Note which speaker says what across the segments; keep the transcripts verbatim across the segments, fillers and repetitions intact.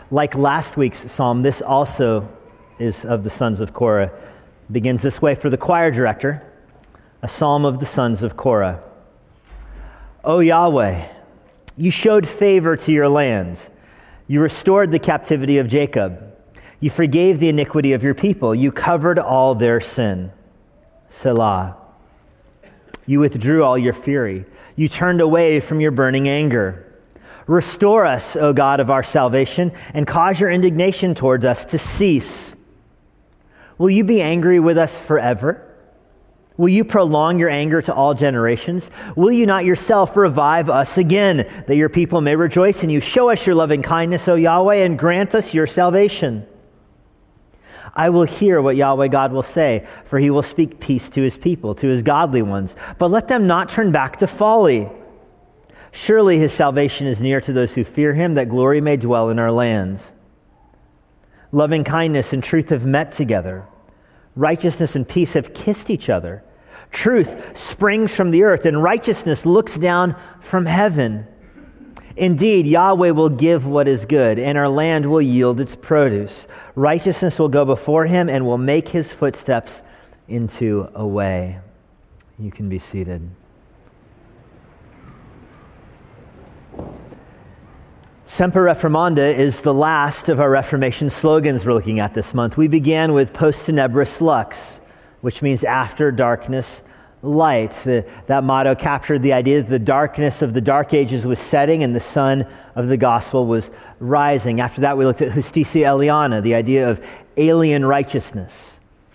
Speaker 1: Like last week's psalm, this also is of the sons of Korah. It begins this way: for the choir director, a psalm of the sons of Korah. O Yahweh, you showed favor to your lands. You restored the captivity of Jacob. You forgave the iniquity of your people. You covered all their sin. Selah. You withdrew all your fury. You turned away from your burning anger. Restore us, O God of our salvation, and cause your indignation towards us to cease. Will you be angry with us forever? Will you prolong your anger to all generations? Will you not yourself revive us again, that your people may rejoice in you? Show us your loving kindness, O Yahweh, and grant us your salvation. I will hear what Yahweh God will say, for he will speak peace to his people, to his godly ones. But let them not turn back to folly. Surely his salvation is near to those who fear him, that glory may dwell in our lands. Loving kindness and truth have met together. Righteousness and peace have kissed each other. Truth springs from the earth, and righteousness looks down from heaven. Indeed, Yahweh will give what is good, and our land will yield its produce. Righteousness will go before him and will make his footsteps into a way. You can be seated. Semper Reformanda is the last of our Reformation slogans we're looking at this month. We began with Post Tenebris Lux, which means after darkness, light. The, that motto captured the idea that the darkness of the dark ages was setting and the sun of the gospel was rising. After that, we looked at Justitia Eliana, the idea of alien righteousness.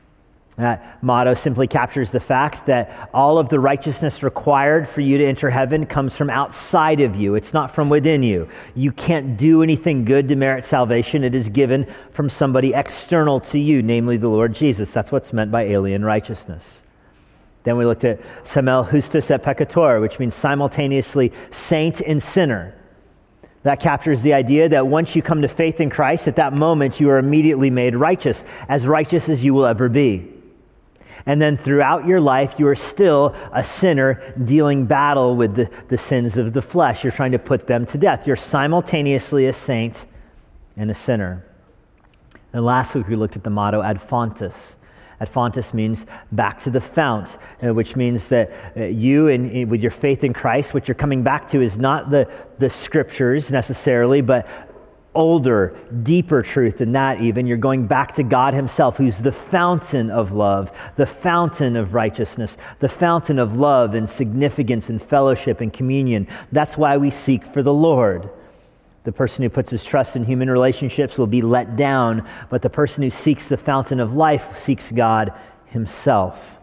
Speaker 1: That motto simply captures the fact that all of the righteousness required for you to enter heaven comes from outside of you. It's not from within you. You can't do anything good to merit salvation. It is given from somebody external to you, namely the Lord Jesus. That's what's meant by alien righteousness. Then we looked at Semel Justus et Peccator, which means simultaneously saint and sinner. That captures the idea that once you come to faith in Christ, at that moment you are immediately made righteous, as righteous as you will ever be. And then throughout your life, you are still a sinner dealing battle with the, the sins of the flesh. You're trying to put them to death. You're simultaneously a saint and a sinner. And last week we looked at the motto Ad Fontes. Ad Fontes means back to the fount, uh, which means that uh, you, in, in, with your faith in Christ, what you're coming back to is not the, the scriptures necessarily, but older, deeper truth than that even. You're going back to God himself, who's the fountain of love, the fountain of righteousness, the fountain of love and significance and fellowship and communion. That's why we seek for the Lord. The person who puts his trust in human relationships will be let down, but the person who seeks the fountain of life seeks God himself.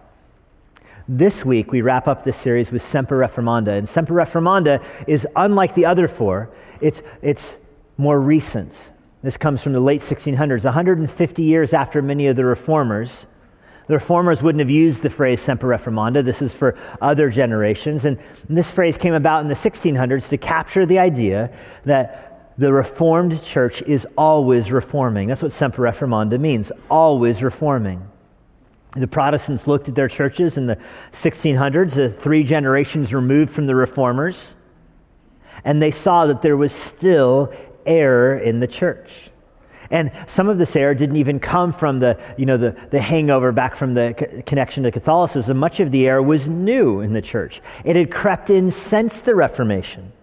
Speaker 1: This week, we wrap up this series with Semper Reformanda, and Semper Reformanda is unlike the other four. It's, it's more recent. This comes from the late sixteen hundreds, one hundred fifty years after many of the reformers. The reformers wouldn't have used the phrase Semper Reformanda. This is for other generations. And this phrase came about in the sixteen hundreds to capture the idea that the Reformed church is always reforming. That's what Semper Reformanda means, always reforming. The Protestants looked at their churches in the sixteen hundreds, the three generations removed from the reformers, and they saw that there was still error in the church. And some of this error didn't even come from the, you know, the, the hangover back from the co- connection to Catholicism. Much of the error was new in the church. It had crept in since the Reformation.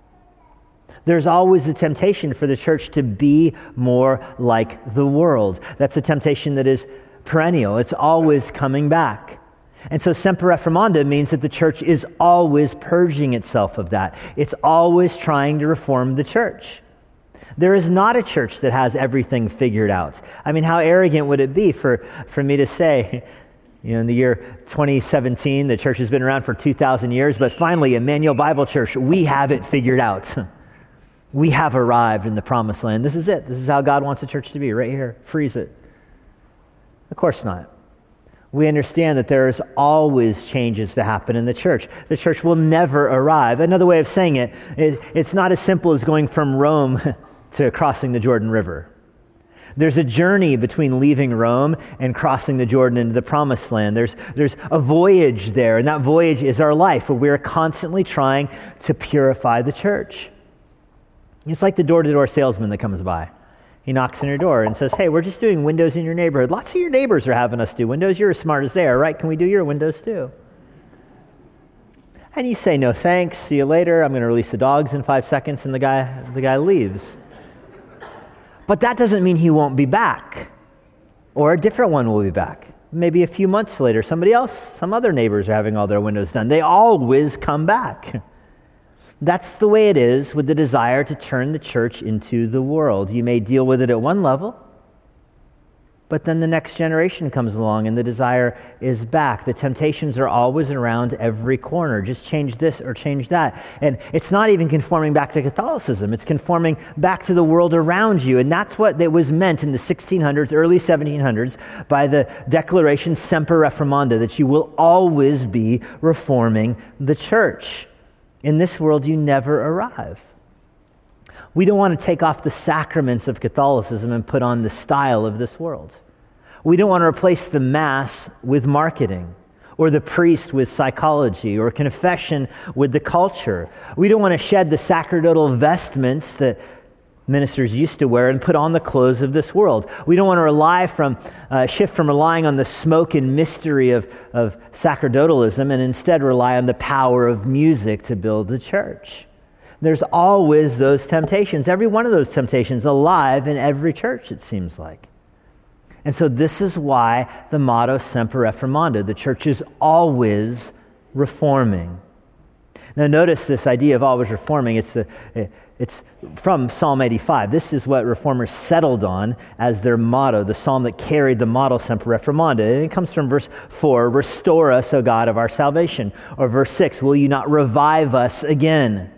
Speaker 1: There's always the temptation for the church to be more like the world. That's a temptation that is perennial. It's always coming back. And so Semper Reformanda means that the church is always purging itself of that. It's always trying to reform the church. There is not a church that has everything figured out. I mean, how arrogant would it be for, for me to say, you know, in the year twenty seventeen, the church has been around for two thousand years, but finally, Emmanuel Bible Church, we have it figured out. We have arrived in the promised land. This is it. This is how God wants the church to be, right here. Freeze it. Of course not. We understand that there is always changes to happen in the church. The church will never arrive. Another way of saying it, it it's not as simple as going from Rome to crossing the Jordan River. There's a journey between leaving Rome and crossing the Jordan into the promised land. There's, there's a voyage there, and that voyage is our life, where we're constantly trying to purify the church. It's like the door-to-door salesman that comes by. He knocks on your door and says, hey, we're just doing windows in your neighborhood. Lots of your neighbors are having us do windows. You're as smart as they are, right? Can we do your windows too? And you say, no thanks, see you later. I'm going to release the dogs in five seconds, and the guy, the guy leaves. But that doesn't mean he won't be back. Or a different one will be back. Maybe a few months later, somebody else, some other neighbors are having all their windows done. They always come back. That's the way it is with the desire to turn the church into the world. You may deal with it at one level, but then the next generation comes along and the desire is back. The temptations are always around every corner. Just change this or change that. And it's not even conforming back to Catholicism. It's conforming back to the world around you. And that's what it was meant in the sixteen hundreds, early seventeen hundreds by the declaration Semper Reformanda, that you will always be reforming the church. In this world, you never arrive. We don't want to take off the sacraments of Catholicism and put on the style of this world. We don't want to replace the Mass with marketing, or the priest with psychology, or confession with the culture. We don't want to shed the sacerdotal vestments that ministers used to wear and put on the clothes of this world. We don't want to rely from, uh, shift from relying on the smoke and mystery of, of sacerdotalism and instead rely on the power of music to build the church. There's always those temptations, every one of those temptations alive in every church, it seems like. And so this is why the motto Semper Reformanda, the church is always reforming. Now notice this idea of always reforming, it's a, it's from Psalm eighty-five. This is what reformers settled on as their motto, the psalm that carried the motto Semper Reformanda. And it comes from verse four, restore us, O God of our salvation. Or verse six, will you not revive us again?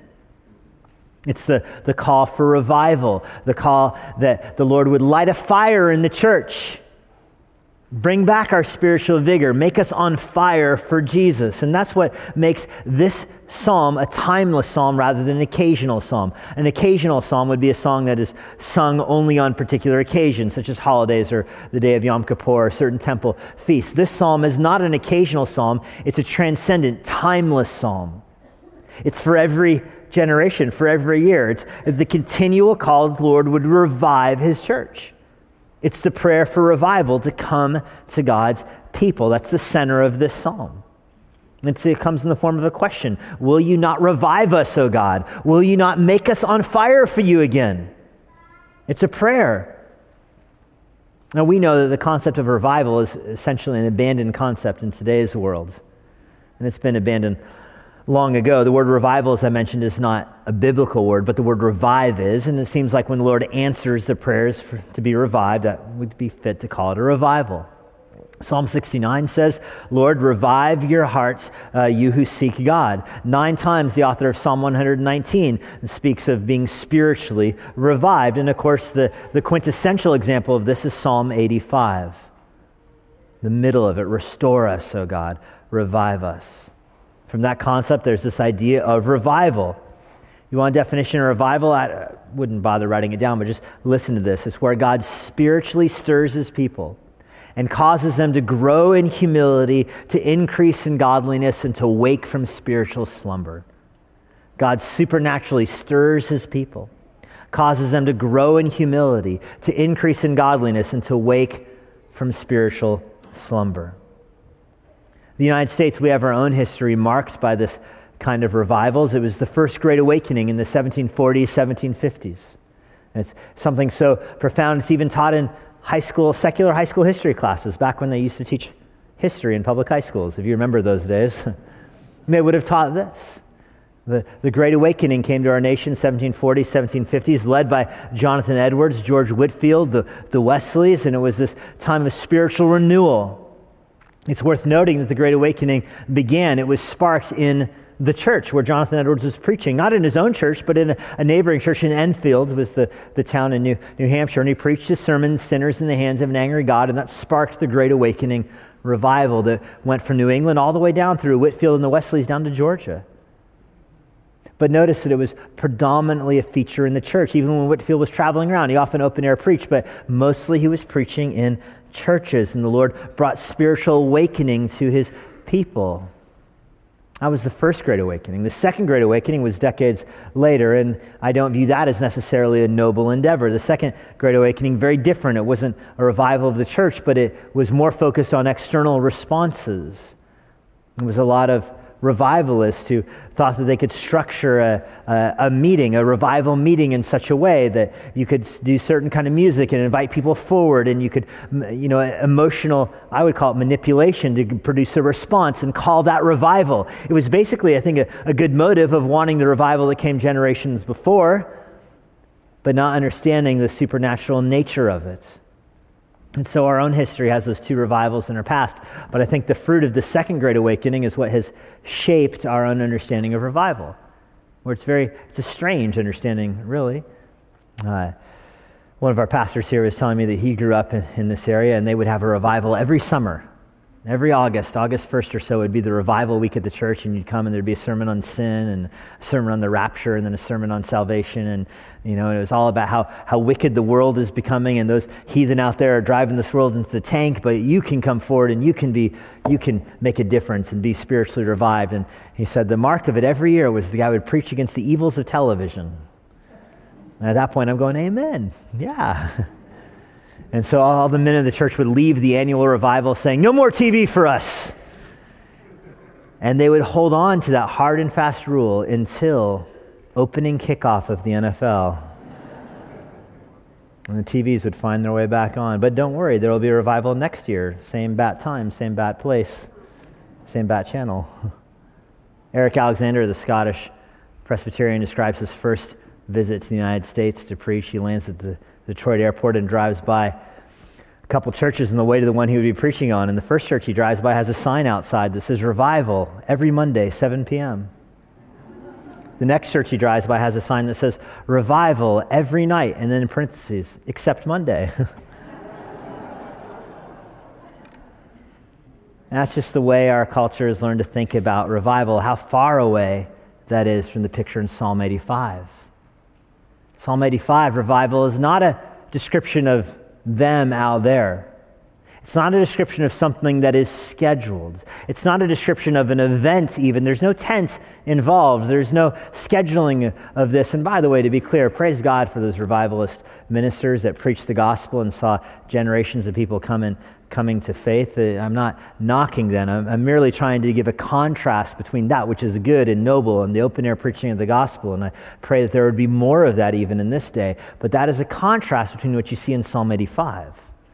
Speaker 1: It's the, the call for revival, the call that the Lord would light a fire in the church, bring back our spiritual vigor, make us on fire for Jesus. And that's what makes this psalm a timeless psalm rather than an occasional psalm. An occasional psalm would be a song that is sung only on particular occasions, such as holidays or the day of Yom Kippur or certain temple feasts. This psalm is not an occasional psalm. It's a transcendent, timeless psalm. It's for every generation, for every year. It's the continual call the Lord would revive his church. It's the prayer for revival to come to God's people. That's the center of this psalm. It's, it comes in the form of a question. Will you not revive us, O God? Will you not make us on fire for you again? It's a prayer. Now we know that the concept of revival is essentially an abandoned concept in today's world. And it's been abandoned long ago. The word revival, as I mentioned, is not a biblical word, but the word revive is. And it seems like when the Lord answers the prayers for, to be revived, that would be fit to call it a revival. Psalm sixty-nine says, Lord, revive your hearts, uh, you who seek God. Nine times the author of Psalm one nineteen speaks of being spiritually revived. And of course, the, the quintessential example of this is Psalm eighty-five. The middle of it, restore us, O God, revive us. From that concept, there's this idea of revival. You want a definition of revival? I wouldn't bother writing it down, but just listen to this. It's where God spiritually stirs his people and causes them to grow in humility, to increase in godliness, and to wake from spiritual slumber. God supernaturally stirs his people, causes them to grow in humility, to increase in godliness, and to wake from spiritual slumber. The United States, we have our own history marked by this kind of revivals. It was the first Great Awakening in the seventeen forties, seventeen fifties. And it's something so profound, it's even taught in high school, secular high school history classes, back when they used to teach history in public high schools. If you remember those days, they would have taught this. The, the Great Awakening came to our nation in seventeen forties, seventeen fifties, led by Jonathan Edwards, George Whitefield, the, the Wesleys, and it was this time of spiritual renewal. It's worth noting that the Great Awakening began, it was sparked in the church where Jonathan Edwards was preaching, not in his own church, but in a, a neighboring church in Enfield, was the, the town in New, New Hampshire, and he preached his sermon, Sinners in the Hands of an Angry God, and that sparked the Great Awakening revival that went from New England all the way down through Whitefield and the Wesleys down to Georgia. But notice that it was predominantly a feature in the church. Even when Whitefield was traveling around, he often open-air preached, but mostly he was preaching in churches, and the Lord brought spiritual awakening to his people. That was the first Great Awakening. The second Great Awakening was decades later, and I don't view that as necessarily a noble endeavor. The second Great Awakening, very different. It wasn't a revival of the church, but it was more focused on external responses. It was a lot of revivalists who thought that they could structure a, a, a meeting, a revival meeting in such a way that you could do certain kind of music and invite people forward, and you could, you know, emotional, I would call it manipulation, to produce a response and call that revival. It was basically, I think, a, a good motive of wanting the revival that came generations before, but not understanding the supernatural nature of it. And so our own history has those two revivals in our past. But I think the fruit of the second Great Awakening is what has shaped our own understanding of revival, where it's very, it's a strange understanding, really. Uh, one of our pastors here was telling me that he grew up in, in this area, and they would have a revival every summer. Every August, August first or so, would be the revival week at the church, and you'd come and there'd be a sermon on sin and a sermon on the rapture and then a sermon on salvation. And, you know, it was all about how, how wicked the world is becoming, and those heathen out there are driving this world into the tank, but you can come forward and you can be, you can make a difference and be spiritually revived. And he said the mark of it every year was the guy would preach against the evils of television. And at that point, I'm going, amen. Yeah. And so all the men of the church would leave the annual revival saying, no more T V for us. And they would hold on to that hard and fast rule until opening kickoff of the N F L. And the T Vs would find their way back on. But don't worry, there will be a revival next year. Same bat time, same bat place, same bat channel. Eric Alexander, the Scottish Presbyterian, describes his first visit to the United States to preach. He lands at the Detroit airport and drives by a couple churches on the way to the one he would be preaching on. And the first church he drives by has a sign outside that says revival every Monday, seven p.m. The next church he drives by has a sign that says revival every night, and then in parentheses, except Monday. That's just the way our culture has learned to think about revival, how far away that is from the picture in Psalm eighty-five. Psalm eighty-five, revival is not a description of them out there. It's not a description of something that is scheduled. It's not a description of an event even. There's no tense involved. There's no scheduling of this. And by the way, to be clear, praise God for those revivalist ministers that preached the gospel and saw generations of people come in, coming to faith. I'm not knocking them. I'm, I'm merely trying to give a contrast between that which is good and noble and the open-air preaching of the gospel. And I pray that there would be more of that even in this day. But that is a contrast between what you see in Psalm eighty-five.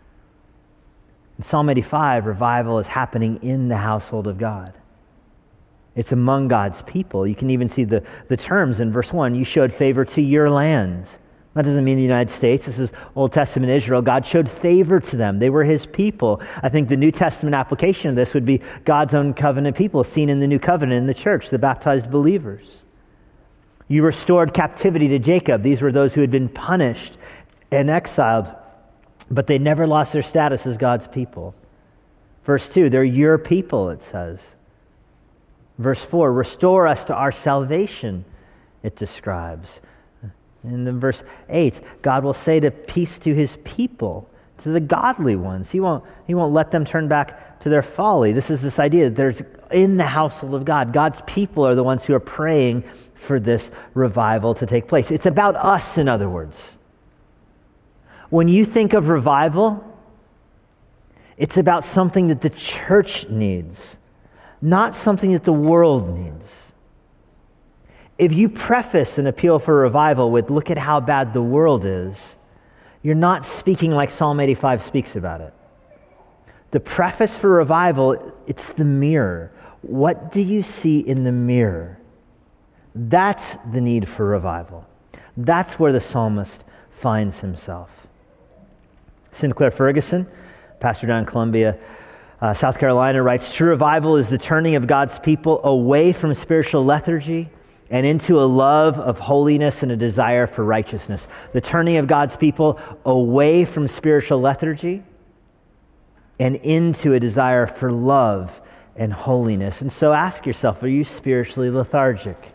Speaker 1: In Psalm eighty-five, revival is happening in the household of God. It's among God's people. You can even see the, the terms in verse one. You showed favor to your land. That doesn't mean the United States. This is Old Testament Israel. God showed favor to them. They were his people. I think the New Testament application of this would be God's own covenant people, seen in the new covenant in the church, the baptized believers. You restored captivity to Jacob. These were those who had been punished and exiled, but they never lost their status as God's people. Verse two, they're your people, it says. Verse four, restore us to our salvation, it describes. And then verse eight, God will say to peace to his people, to the godly ones. He won't, he won't let them turn back to their folly. This is this idea that there's in the household of God, God's people are the ones who are praying for this revival to take place. It's about us, in other words. When you think of revival, it's about something that the church needs, not something that the world needs. If you preface an appeal for revival with, look at how bad the world is, you're not speaking like Psalm eighty-five speaks about it. The preface for revival, it's the mirror. What do you see in the mirror? That's the need for revival. That's where the psalmist finds himself. Sinclair Ferguson, pastor down in Columbia, uh, South Carolina, writes, true revival is the turning of God's people away from spiritual lethargy and into a love of holiness and a desire for righteousness. The turning of God's people away from spiritual lethargy and into a desire for love and holiness. And so ask yourself, are you spiritually lethargic?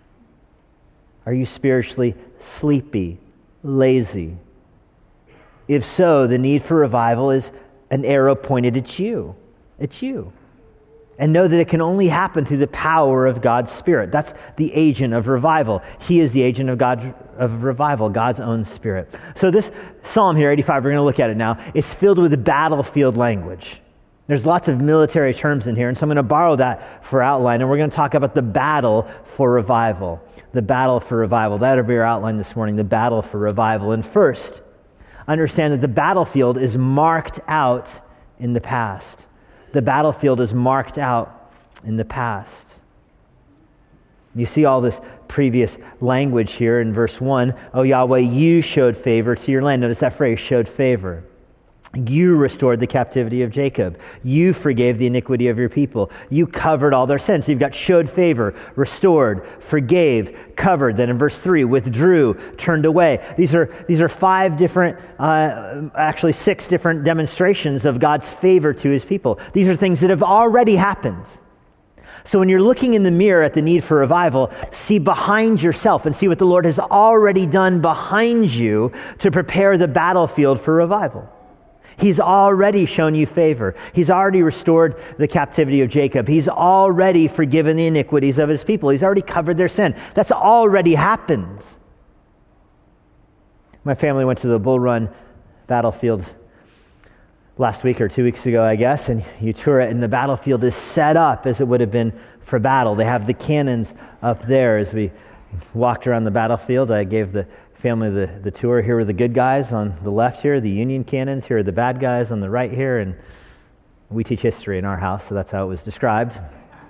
Speaker 1: Are you spiritually sleepy, lazy? If so, the need for revival is an arrow pointed at you. It's you. and know that it can only happen through the power of God's Spirit. That's the agent of revival. He is the agent of God of revival, God's own Spirit. So this psalm here, eighty-five, we're going to look at it now. It's filled with battlefield language. There's lots of military terms in here, and so I'm going to borrow that for outline, and we're going to talk about the battle for revival. The battle for revival. That'll be our outline this morning, the battle for revival. And first, understand that the battlefield is marked out in the past. The battlefield is marked out in the past. You see all this previous language here in verse one. Oh, Yahweh, you showed favor to your land. Notice that phrase, showed favor. You restored the captivity of Jacob. You forgave the iniquity of your people. You covered all their sins. So you've got showed favor, restored, forgave, covered. Then in verse three, withdrew, turned away. These are these are five different, uh, actually six different demonstrations of God's favor to his people. These are things that have already happened. So when you're looking in the mirror at the need for revival, see behind yourself and see what the Lord has already done behind you to prepare the battlefield for revival. He's already shown you favor. He's already restored the captivity of Jacob. He's already forgiven the iniquities of his people. He's already covered their sin. That's already happened. My family went to the Bull Run battlefield last week or two weeks ago, I guess, and you tour it, and the battlefield is set up as it would have been for battle. They have the cannons up there. As we walked around the battlefield, I gave the family the, the tour. Here were the good guys on the left here, the Union cannons. Here are the bad guys on the right here, and we teach history in our house, so that's how it was described.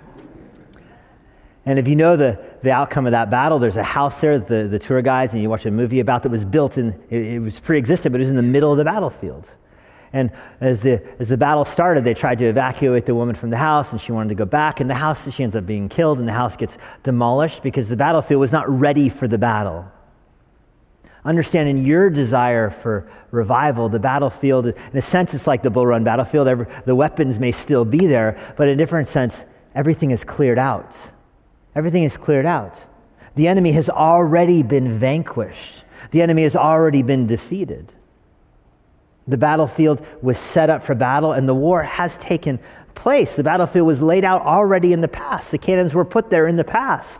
Speaker 1: And if you know the, the outcome of that battle, there's a house there that the, the tour guides, and you watch a movie about that was built in, it, it was pre-existent, but it was in the middle of the battlefield. And as the as the battle started, they tried to evacuate the woman from the house, and she wanted to go back, and the house, she ends up being killed, and the house gets demolished because the battlefield was not ready for the battle. Understanding your desire for revival, the battlefield, in a sense, it's like the Bull Run battlefield. Every, the weapons may still be there, but in a different sense, everything is cleared out. Everything is cleared out. The enemy has already been vanquished. The enemy has already been defeated. The battlefield was set up for battle, and the war has taken place. The battlefield was laid out already in the past. The cannons were put there in the past.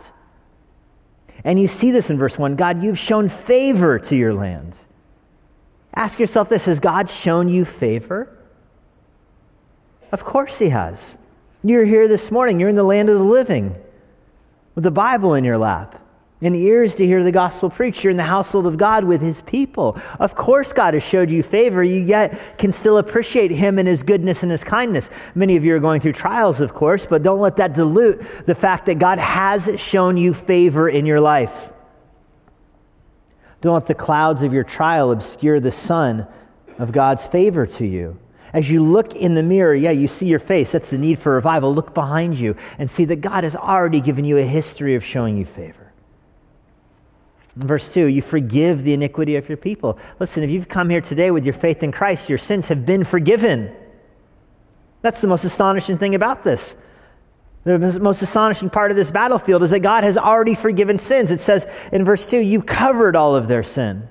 Speaker 1: And you see this in verse one. God, you've shown favor to your land. Ask yourself this, has God shown you favor? Of course he has. You're here this morning. You're in the land of the living with the Bible in your lap and ears to hear the gospel preached. You're in the household of God with his people. Of course God has showed you favor. You yet can still appreciate him and his goodness and his kindness. Many of you are going through trials, of course, but don't let that dilute the fact that God has shown you favor in your life. Don't let the clouds of your trial obscure the sun of God's favor to you. As you look in the mirror, yeah, you see your face. That's the need for revival. Look behind you and see that God has already given you a history of showing you favor. Verse two, you forgive the iniquity of your people. Listen, if you've come here today with your faith in Christ, your sins have been forgiven. That's the most astonishing thing about this. The most astonishing part of this battlefield is that God has already forgiven sins. It says in verse two, you covered all of their sin.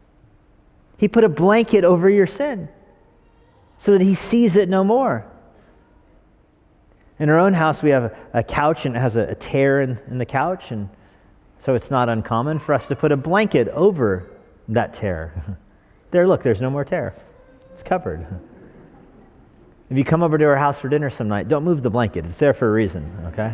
Speaker 1: He put a blanket over your sin so that he sees it no more. In our own house, we have a, a couch, and it has a, a tear in, in the couch, and so it's not uncommon for us to put a blanket over that tear. There, look, there's no more tear. It's covered. If you come over to our house for dinner some night, don't move the blanket. It's there for a reason, okay?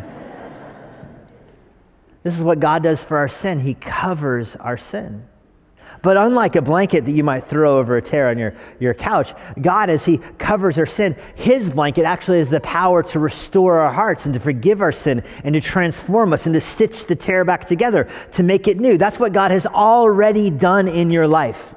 Speaker 1: This is what God does for our sin. He covers our sin. But unlike a blanket that you might throw over a tear on your, your couch, God, as he covers our sin, his blanket actually has the power to restore our hearts and to forgive our sin and to transform us and to stitch the tear back together, to make it new. That's what God has already done in your life.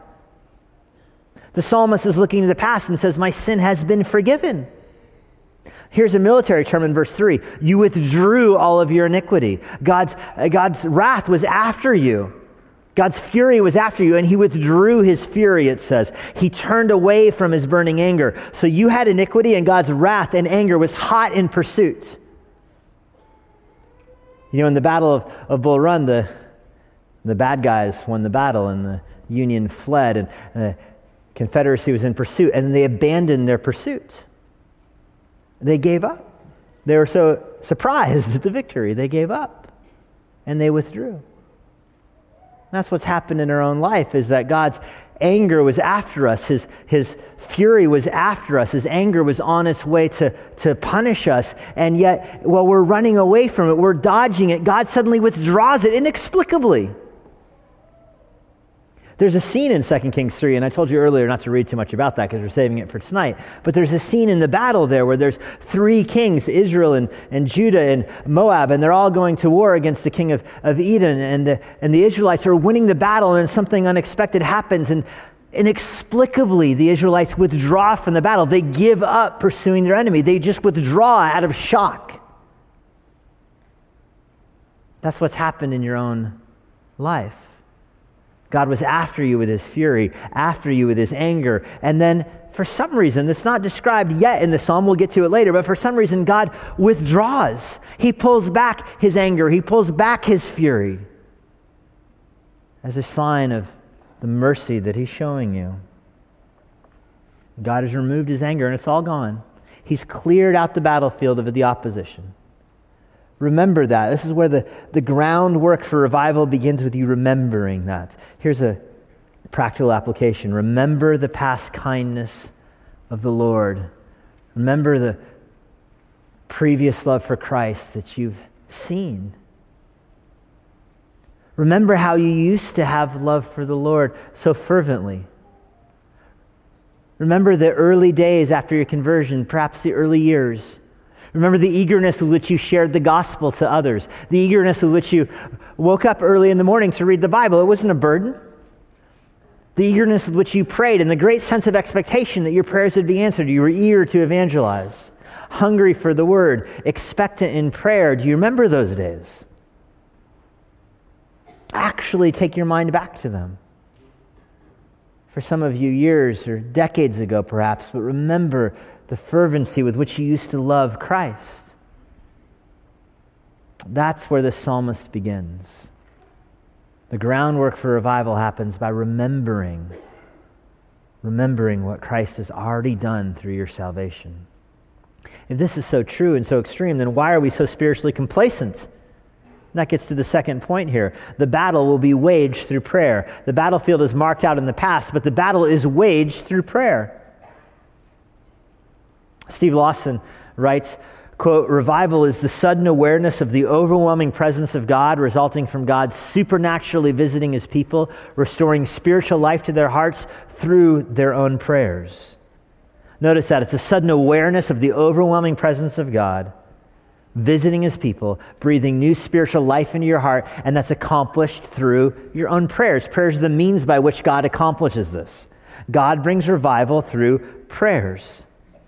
Speaker 1: The psalmist is looking to the past and says, my sin has been forgiven. Here's a military term in verse three. You withdrew all of your iniquity. God's, God's wrath was after you. God's fury was after you, and he withdrew his fury, it says. He turned away from his burning anger. So you had iniquity, and God's wrath and anger was hot in pursuit. You know, in the Battle of, of Bull Run, the, the bad guys won the battle, and the Union fled, and the Confederacy was in pursuit, and they abandoned their pursuit. They gave up. They were so surprised at the victory, they gave up and they withdrew. That's what's happened in our own life, is that God's anger was after us. His, his fury was after us. His anger was on its way to, to punish us. And yet, while we're running away from it, we're dodging it, God suddenly withdraws it inexplicably. There's a scene in Second Kings three, and I told you earlier not to read too much about that because we're saving it for tonight. But there's a scene in the battle there where there's three kings, Israel and, and Judah and Moab, and they're all going to war against the king of, of Edom. And the, and the Israelites are winning the battle, and something unexpected happens. And inexplicably, the Israelites withdraw from the battle. They give up pursuing their enemy. They just withdraw out of shock. That's what's happened in your own life. God was after you with his fury, after you with his anger. And then for some reason, that's not described yet in the psalm, we'll get to it later, but for some reason God withdraws. He pulls back his anger. He pulls back his fury as a sign of the mercy that he's showing you. God has removed his anger and it's all gone. He's cleared out the battlefield of the opposition. Remember that. This is where the, the groundwork for revival begins, with you remembering that. Here's a practical application. Remember the past kindness of the Lord. Remember the previous love for Christ that you've seen. Remember how you used to have love for the Lord so fervently. Remember the early days after your conversion, perhaps the early years. Remember the eagerness with which you shared the gospel to others, the eagerness with which you woke up early in the morning to read the Bible. It wasn't a burden. The eagerness with which you prayed and the great sense of expectation that your prayers would be answered. You were eager to evangelize, hungry for the word, expectant in prayer. Do you remember those days? Actually take your mind back to them. For some of you, years or decades ago perhaps, but remember the fervency with which you used to love Christ. That's where the psalmist begins. The groundwork for revival happens by remembering, remembering what Christ has already done through your salvation. If this is so true and so extreme, then why are we so spiritually complacent? And that gets to the second point here. The battle will be waged through prayer. The battlefield is marked out in the past, but the battle is waged through prayer. Steve Lawson writes, quote, "Revival is the sudden awareness of the overwhelming presence of God resulting from God supernaturally visiting his people, restoring spiritual life to their hearts through their own prayers." Notice that. It's a sudden awareness of the overwhelming presence of God visiting his people, breathing new spiritual life into your heart, and that's accomplished through your own prayers. Prayers are the means by which God accomplishes this. God brings revival through prayers.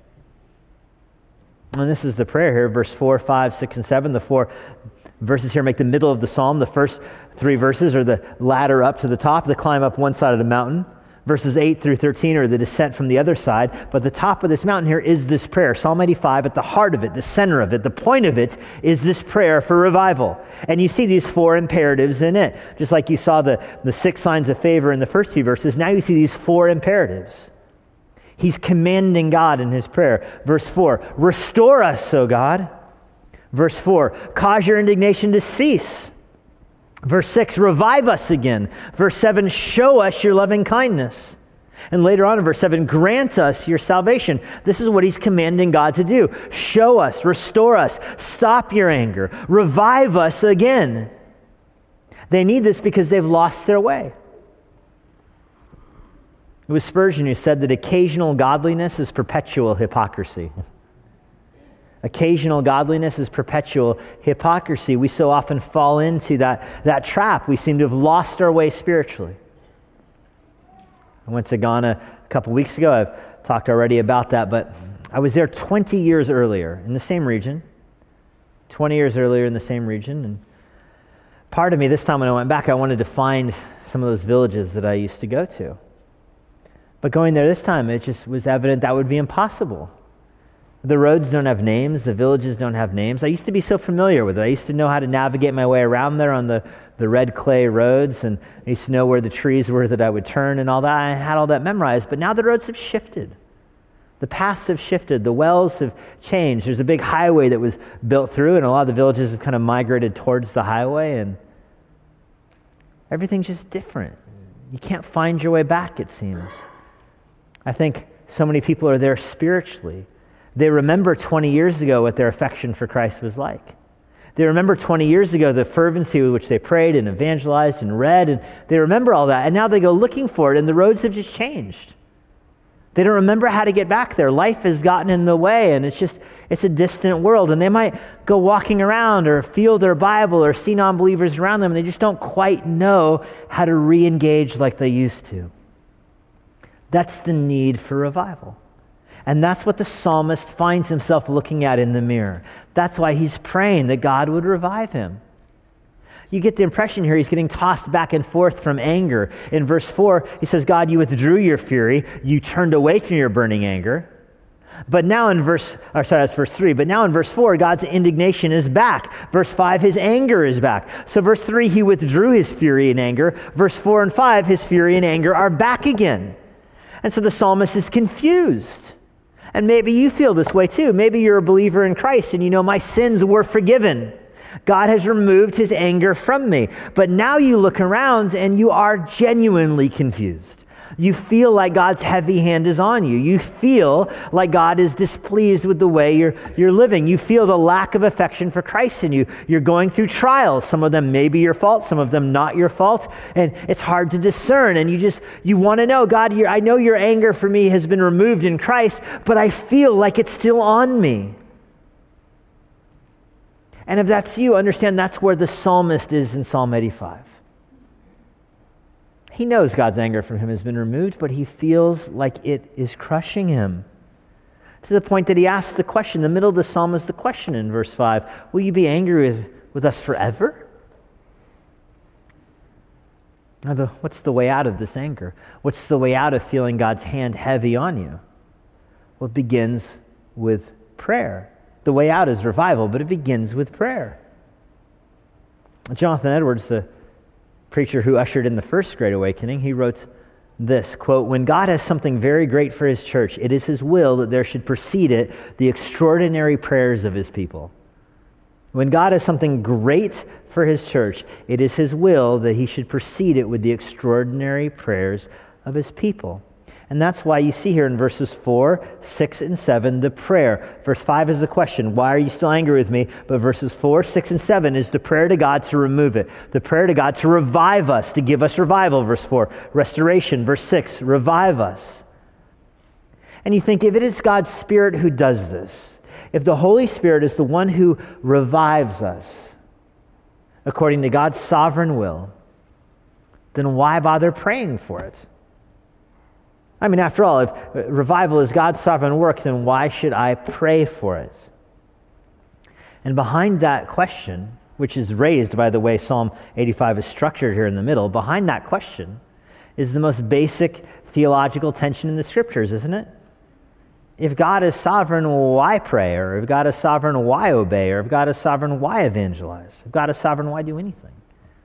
Speaker 1: And this is the prayer here, verse four, five, six, and seven. The four verses here make the middle of the psalm. The first three verses are the ladder up to the top, the climb up one side of the mountain. Verses eight through thirteen are the descent from the other side. But the top of this mountain here is this prayer. Psalm eighty-five, at the heart of it, the center of it, the point of it is this prayer for revival. And you see these four imperatives in it. Just like you saw the, the six signs of favor in the first few verses, now you see these four imperatives. He's commanding God in his prayer. Verse four, restore us, O God. Verse four, cause your indignation to cease. Verse six, revive us again. Verse seven, show us your loving kindness. And later on in verse seven, grant us your salvation. This is what he's commanding God to do. Show us, restore us, stop your anger, revive us again. They need this because they've lost their way. It was Spurgeon who said that occasional godliness is perpetual hypocrisy. Occasional godliness is perpetual hypocrisy. We so often fall into that, that trap. We seem to have lost our way spiritually. I went to Ghana a couple weeks ago. I've talked already about that, but I was there twenty years earlier in the same region. twenty years earlier in the same region. And part of me, this time when I went back, I wanted to find some of those villages that I used to go to. But going there this time, it just was evident that would be impossible. The roads don't have names. The villages don't have names. I used to be so familiar with it. I used to know how to navigate my way around there on the, the red clay roads, and I used to know where the trees were that I would turn and all that. I had all that memorized, but now the roads have shifted. The paths have shifted. The wells have changed. There's a big highway that was built through, and a lot of the villages have kind of migrated towards the highway, and everything's just different. You can't find your way back, it seems. I think so many people are there spiritually. They remember twenty years ago what their affection for Christ was like. They remember twenty years ago the fervency with which they prayed and evangelized and read, and they remember all that, and now they go looking for it, and the roads have just changed. They don't remember how to get back there. Life has gotten in the way, and it's just, it's a distant world. And they might go walking around or feel their Bible or see non-believers around them, and they just don't quite know how to re-engage like they used to. That's the need for revival. And that's what the psalmist finds himself looking at in the mirror. That's why he's praying that God would revive him. You get the impression here he's getting tossed back and forth from anger. In verse four, he says, God, you withdrew your fury. You turned away from your burning anger. But now in verse, or sorry, that's verse three. But now in verse four, God's indignation is back. Verse five, his anger is back. So verse three, he withdrew his fury and anger. Verse four and five, his fury and anger are back again. And so the psalmist is confused. And maybe you feel this way too. Maybe you're a believer in Christ and you know my sins were forgiven. God has removed his anger from me. But now you look around and you are genuinely confused. You feel like God's heavy hand is on you. You feel like God is displeased with the way you're, you're living. You feel the lack of affection for Christ in you. You're going through trials. Some of them may be your fault, some of them not your fault. And it's hard to discern. And you just, you want to know, God, I know your anger for me has been removed in Christ, but I feel like it's still on me. And if that's you, understand that's where the psalmist is in Psalm eighty-five. He knows God's anger from him has been removed, but he feels like it is crushing him. To the point that he asks the question, in the middle of the psalm is the question in verse five, will you be angry with, with us forever? Now, the, what's the way out of this anger? What's the way out of feeling God's hand heavy on you? Well, it begins with prayer. The way out is revival, but it begins with prayer. Jonathan Edwards, the preacher who ushered in the first Great Awakening, he wrote this, quote, when God has something very great for his church, it is his will that there should precede it the extraordinary prayers of his people. When God has something great for his church, it is his will that he should precede it with the extraordinary prayers of his people. And that's why you see here in verses four, six, and seven, the prayer. Verse five is the question, why are you still angry with me? But verses four, six, and seven is the prayer to God to remove it. The prayer to God to revive us, to give us revival. Verse four, restoration. Verse six, revive us. And you think, if it is God's Spirit who does this, if the Holy Spirit is the one who revives us, according to God's sovereign will, then why bother praying for it? I mean, after all, if revival is God's sovereign work, then why should I pray for it? And behind that question, which is raised by the way Psalm eighty-five is structured here in the middle, behind that question is the most basic theological tension in the Scriptures, isn't it? If God is sovereign, why pray? Or if God is sovereign, why obey? Or if God is sovereign, why evangelize? If God is sovereign, why do anything?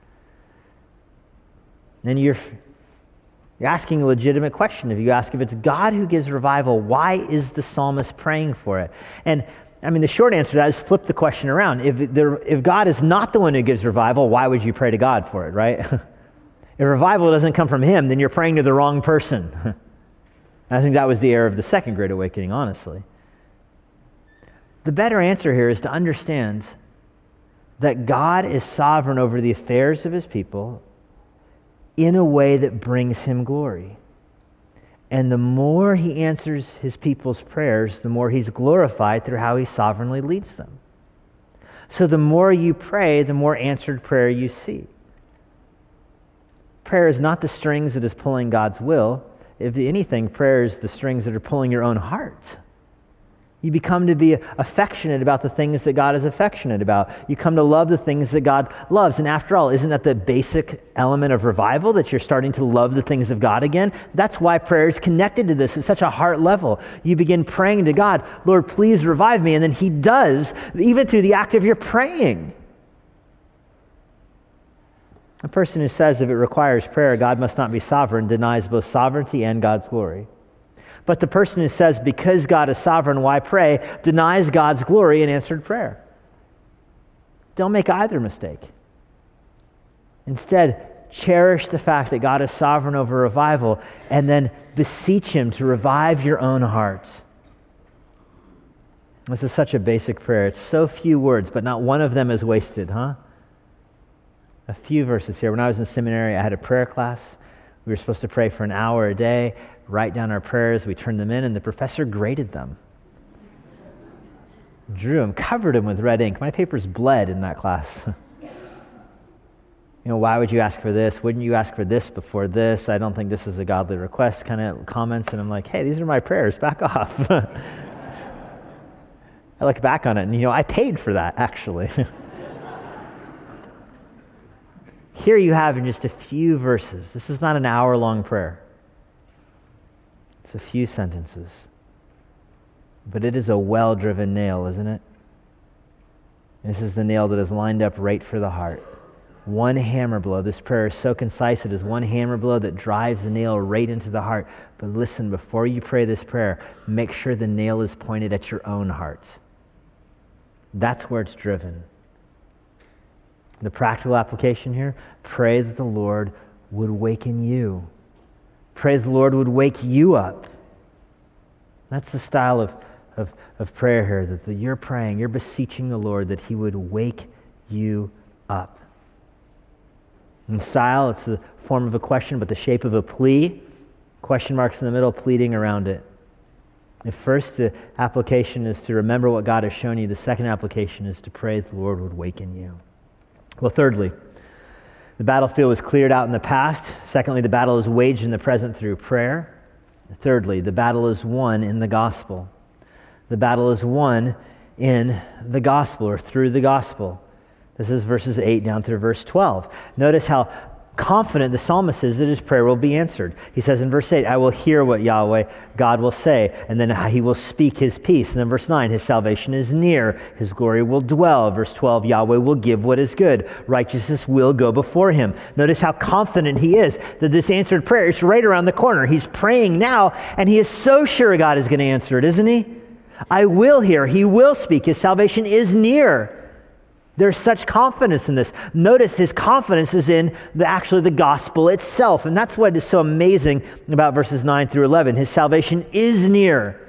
Speaker 1: And you're... You're asking a legitimate question. If you ask if it's God who gives revival, why is the psalmist praying for it? And I mean, the short answer to that is flip the question around. If there, if God is not the one who gives revival, why would you pray to God for it, right? If revival doesn't come from him, then you're praying to the wrong person. I think that was the error of the Second Great Awakening, honestly. The better answer here is to understand that God is sovereign over the affairs of his people in a way that brings him glory. And the more he answers his people's prayers, the more he's glorified through how he sovereignly leads them. So the more you pray, the more answered prayer you see. Prayer is not the strings that is pulling God's will. If anything, prayer is the strings that are pulling your own heart. You become to be affectionate about the things that God is affectionate about. You come to love the things that God loves. And after all, isn't that the basic element of revival, that you're starting to love the things of God again? That's why prayer is connected to this at such a heart level. You begin praying to God, Lord, please revive me. And then he does, even through the act of your praying. A person who says if it requires prayer, God must not be sovereign, denies both sovereignty and God's glory. But the person who says, because God is sovereign, why pray, denies God's glory in answered prayer. Don't make either mistake. Instead, cherish the fact that God is sovereign over revival, and then beseech him to revive your own hearts. This is such a basic prayer. It's so few words, but not one of them is wasted, huh? A few verses here. When I was in seminary, I had a prayer class. We were supposed to pray for an hour a day, write down our prayers. We turned them in, and the professor graded them. Drew them, covered them with red ink. My papers bled in that class. You know, why would you ask for this? Wouldn't you ask for this before this? I don't think this is a godly request kind of comments. And I'm like, hey, these are my prayers. Back off. I look back on it, and, you know, I paid for that, actually. Here you have in just a few verses. This is not an hour-long prayer. It's a few sentences. But it is a well-driven nail, isn't it? This is the nail that is lined up right for the heart. One hammer blow. This prayer is so concise. It is one hammer blow that drives the nail right into the heart. But listen, before you pray this prayer, make sure the nail is pointed at your own heart. That's where it's driven. The practical application here, pray that the Lord would waken you. Pray that the Lord would wake you up. That's the style of, of, of prayer here, that the, you're praying, you're beseeching the Lord that he would wake you up. In style, it's the form of a question, but the shape of a plea. Question marks in the middle, pleading around it. The first the application is to remember what God has shown you. The second application is to pray that the Lord would waken you. Well, thirdly, the battlefield was cleared out in the past. Secondly, the battle is waged in the present through prayer. Thirdly, the battle is won in the gospel. The battle is won in the gospel or through the gospel. This is verses eight down through verse twelve. Notice how confident the psalmist is that his prayer will be answered. He says in verse eight, I will hear what Yahweh God will say, and then he will speak his peace. And then verse nine, his salvation is near, his glory will dwell. Verse twelve, Yahweh will give what is good. Righteousness will go before him. Notice how confident he is that this answered prayer is right around the corner. He's praying now, and he is so sure God is going to answer it, isn't he? I will hear, he will speak, his salvation is near. There's such confidence in this. Notice his confidence is in the, actually the gospel itself. And that's what is so amazing about verses nine through eleven. His salvation is near.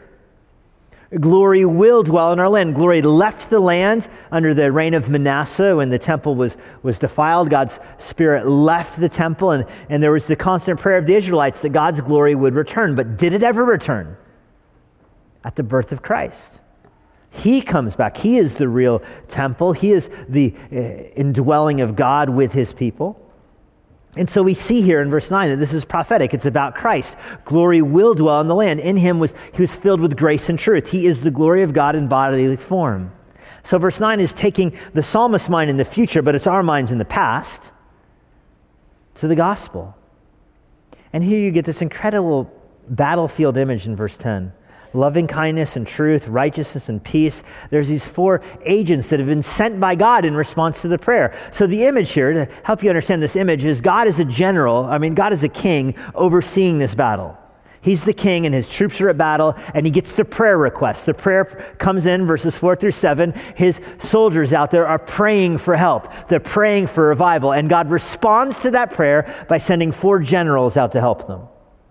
Speaker 1: Glory will dwell in our land. Glory left the land under the reign of Manasseh when the temple was, was defiled. God's Spirit left the temple, and, and there was the constant prayer of the Israelites that God's glory would return. But did it ever return? At the birth of Christ. He comes back. He is the real temple. He is the uh, indwelling of God with his people. And so we see here in verse nine that this is prophetic. It's about Christ. Glory will dwell in the land. In him was he was filled with grace and truth. He is the glory of God in bodily form. So verse nine is taking the psalmist's mind in the future, but it's our minds in the past, to the gospel. And here you get this incredible battlefield image in verse ten. Loving kindness and truth, righteousness and peace. There's these four agents that have been sent by God in response to the prayer. So the image here, to help you understand this image, is God is a general, I mean, God is a king overseeing this battle. He's the king and his troops are at battle, and he gets the prayer request. The prayer comes in, verses four through seven. His soldiers out there are praying for help. They're praying for revival, and God responds to that prayer by sending four generals out to help them.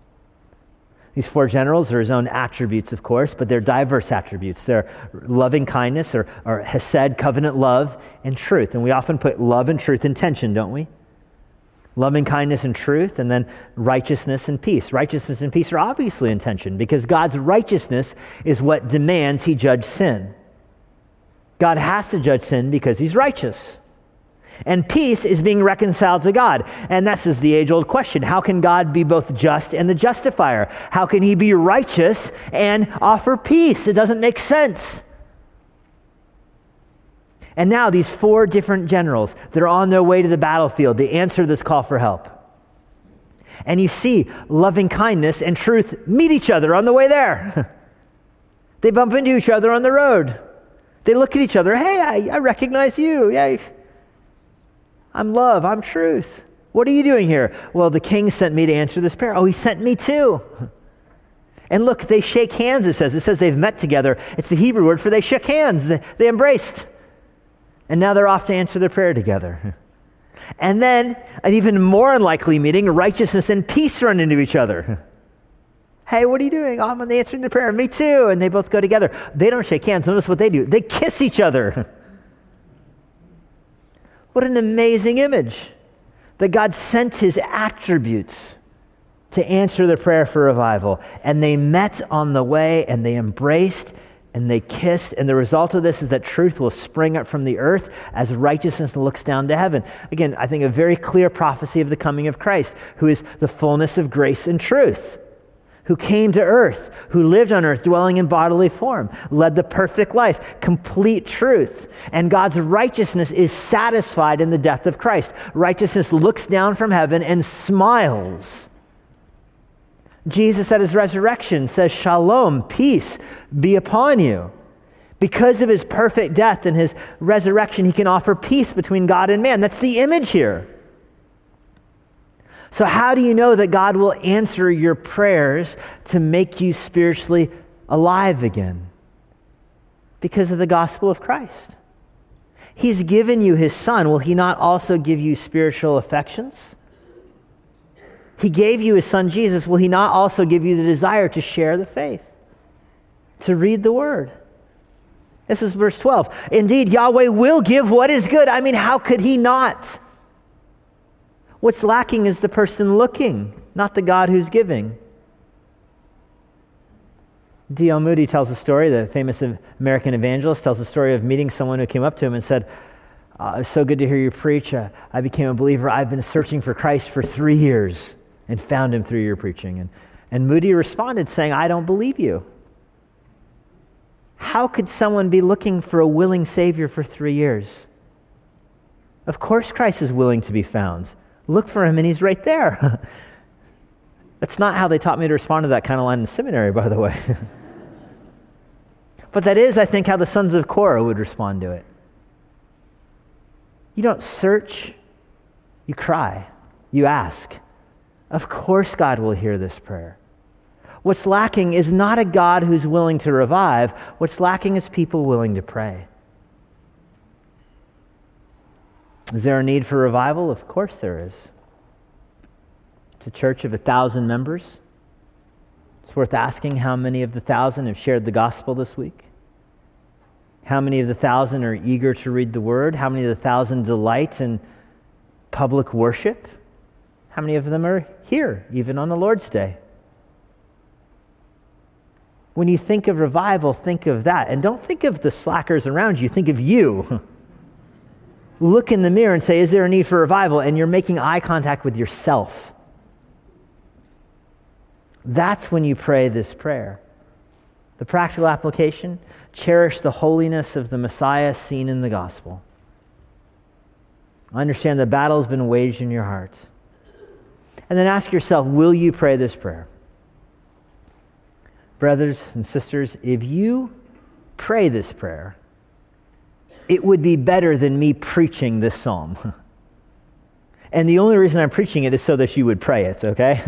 Speaker 1: These four generals are his own attributes, of course, but they're diverse attributes. They're loving kindness or, or hesed, covenant love, and truth. And we often put love and truth in tension, don't we? Loving kindness and truth, and then righteousness and peace. Righteousness and peace are obviously in tension because God's righteousness is what demands he judge sin. God has to judge sin because he's righteous. And peace is being reconciled to God. And this is the age-old question. How can God be both just and the justifier? How can he be righteous and offer peace? It doesn't make sense. And now these four different generals, they're on their way to the battlefield. They answer this call for help. And you see loving kindness and truth meet each other on the way there. They bump into each other on the road. They look at each other. Hey, I, I recognize you. Yeah. I'm love, I'm truth. What are you doing here? Well, the king sent me to answer this prayer. Oh, he sent me too. And look, they shake hands, it says. It says they've met together. It's the Hebrew word for they shook hands. They, they embraced. And now they're off to answer their prayer together. And then, an even more unlikely meeting, righteousness and peace run into each other. Hey, what are you doing? Oh, I'm answering the prayer. Me too. And they both go together. They don't shake hands. Notice what they do. They kiss each other. What an amazing image that God sent his attributes to answer the prayer for revival. And they met on the way, and they embraced, and they kissed. And the result of this is that truth will spring up from the earth as righteousness looks down to heaven. Again, I think a very clear prophecy of the coming of Christ, who is the fullness of grace and truth, who came to earth, who lived on earth, dwelling in bodily form, led the perfect life, complete truth. And God's righteousness is satisfied in the death of Christ. Righteousness looks down from heaven and smiles. Jesus at his resurrection says, "Shalom, peace be upon you." Because of his perfect death and his resurrection, he can offer peace between God and man. That's the image here. So how do you know that God will answer your prayers to make you spiritually alive again? Because of the gospel of Christ. He's given you his son. Will he not also give you spiritual affections? He gave you his son Jesus. Will he not also give you the desire to share the faith, to read the word? This is verse twelve. Indeed, Yahweh will give what is good. I mean, how could he not? What's lacking is the person looking, not the God who's giving. D L Moody tells a story, the famous American evangelist, tells a story of meeting someone who came up to him and said, uh, "It's so good to hear you preach. Uh, I became a believer. I've been searching for Christ for three years and found him through your preaching." And, and Moody responded saying, "I don't believe you. How could someone be looking for a willing Savior for three years? Of course Christ is willing to be found. Look for him and he's right there." That's not how they taught me to respond to that kind of line in seminary, by the way. But that is, I think, how the sons of Korah would respond to it. You don't search, you cry, you ask. Of course God will hear this prayer. What's lacking is not a God who's willing to revive. What's lacking is people willing to pray. Is there a need for revival? Of course there is. It's a church of a thousand members. It's worth asking how many of the thousand have shared the gospel this week. How many of the thousand are eager to read the word? How many of the thousand delight in public worship? How many of them are here, even on the Lord's Day? When you think of revival, think of that. And don't think of the slackers around you. Think of you. Look in the mirror and say, is there a need for revival? And you're making eye contact with yourself. That's when you pray this prayer. The practical application, cherish the holiness of the Messiah seen in the gospel. Understand the battle has been waged in your heart. And then ask yourself, will you pray this prayer? Brothers and sisters, if you pray this prayer, it would be better than me preaching this psalm. And the only reason I'm preaching it is so that you would pray it, okay?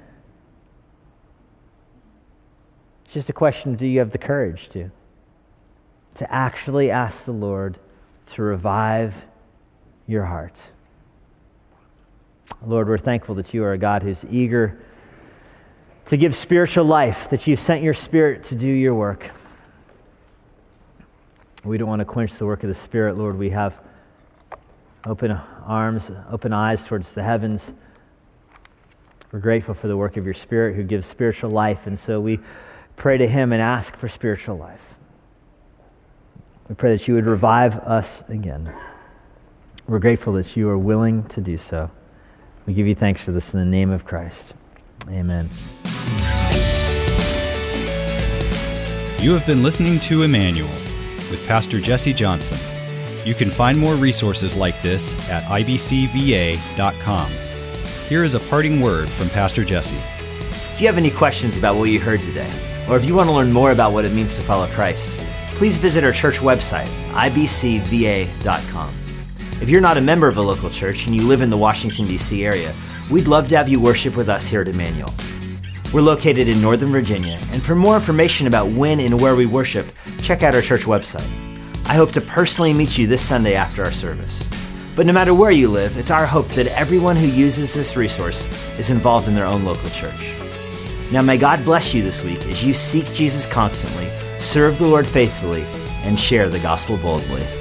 Speaker 1: It's just a question, do you have the courage to? To actually ask the Lord to revive your heart. Lord, we're thankful that you are a God who's eager to give spiritual life, that you've sent your Spirit to do your work. We don't want to quench the work of the Spirit, Lord. We have open arms, open eyes towards the heavens. We're grateful for the work of your Spirit who gives spiritual life, and so we pray to him and ask for spiritual life. We pray that you would revive us again. We're grateful that you are willing to do so. We give you thanks for this in the name of Christ. Amen.
Speaker 2: You have been listening to Emmanuel with Pastor Jesse Johnson. You can find more resources like this at I B C V A dot com. Here is a parting word from Pastor Jesse.
Speaker 3: If you have any questions about what you heard today, or if you want to learn more about what it means to follow Christ, please visit our church website, I B C V A dot com. If you're not a member of a local church and you live in the Washington, D C area, we'd love to have you worship with us here at Emmanuel. We're located in Northern Virginia, and for more information about when and where we worship, check out our church website. I hope to personally meet you this Sunday after our service. But no matter where you live, it's our hope that everyone who uses this resource is involved in their own local church. Now may God bless you this week as you seek Jesus constantly, serve the Lord faithfully, and share the gospel boldly.